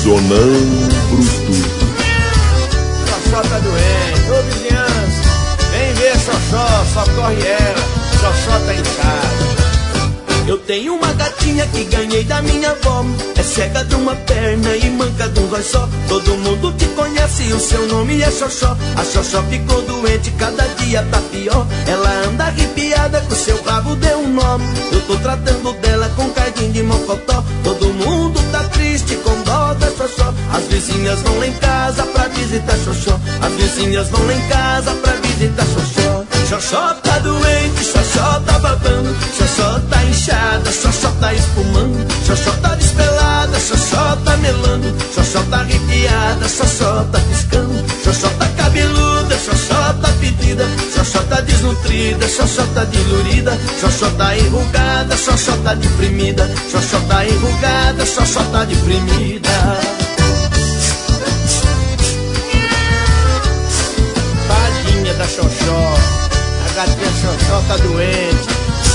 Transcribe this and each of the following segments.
Sonâmbulo. Xoxó tá doente, ô vizinhança, vem ver Xoxó, socorre ela, Xoxó tá em casa. Eu tenho uma gatinha que ganhei da minha avó. É cega de uma perna e manca de um zóio só. Todo mundo te conhece, o seu nome é Xoxó. A Xoxó ficou doente, cada dia tá pior. Ela anda arrepiada, com seu rabo deu um nó. Eu tô tratando dela com cardinho de mocotó. Todo mundo tá triste com dó da Xoxó. As vizinhas vão lá em casa pra visitar Xoxó. As vizinhas vão lá em casa pra visitar Xoxó. Xoxó tá doente, Xoxó tá babando, Xoxó tá inchada, Xoxó tá espumando, Xoxó tá despelada, Xoxó tá melando, Xoxó tá arrepiada, Xoxó tá piscando, Xoxó tá cabeluda, Xoxó tá pedida, Xoxó tá desnutrida, Xoxó tá dilurida, Xoxó tá enrugada, Xoxó tá deprimida, Xoxó tá enrugada, Xoxó tá deprimida. Tadinha da Xoxó, a gatinha Xoxó tá doente.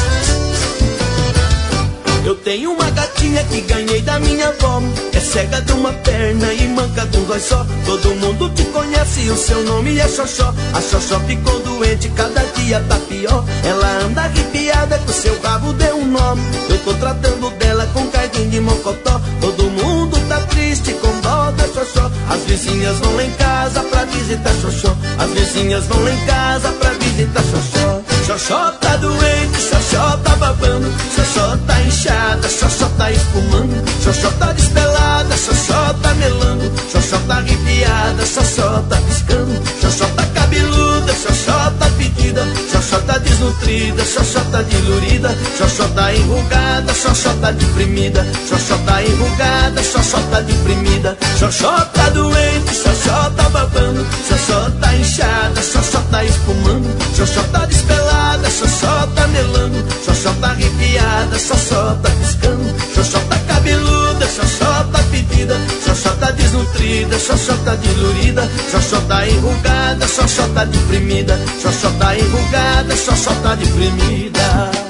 Eu tenho uma gatinha que ganhei da minha avó. É cega de uma perna e manca de um zóio só. Todo mundo te conhece, o seu nome é Xoxó. A Xoxó ficou doente, cada dia tá pior. Ela anda arrepiada, com seu rabo deu um nó. Eu tô tratando dela com cardinho de mocotó. Todo mundo tá triste com dó da Xoxó. As vizinhas vão lá em casa pra visitar Xoxó. As vizinhas vão lá em casa pra visitar Xoxó. Xoxó tá doente, Xoxó tá babando, Xoxó tá inchada, Xoxó tá espumando, Xoxó tá despelada, Xoxó tá melando, Xoxó tá arrepiada, Xoxó tá piscando, Xoxó tá cabeluda, Xoxó tá pedida, Xoxó tá desnutrida, Xoxó tá dilurida, Xoxó tá enrugada, Xoxó tá deprimida, Xoxó tá enrugada, Xoxó tá deprimida. Xoxó tá doente, Xoxó tá babando, Xoxó tá inchada, Xoxó tá espumando, Xoxó tá despelada, Xoxó tá melando, Xoxó tá arrepiada, Xoxó tá piscando, Xoxó tá cabeluda, Xoxó tá pedida, Xoxó tá desnutrida, Xoxó tá dilurida, Xoxó tá enrugada, Xoxó tá deprimida, Xoxó tá enrugada, Xoxó tá deprimida.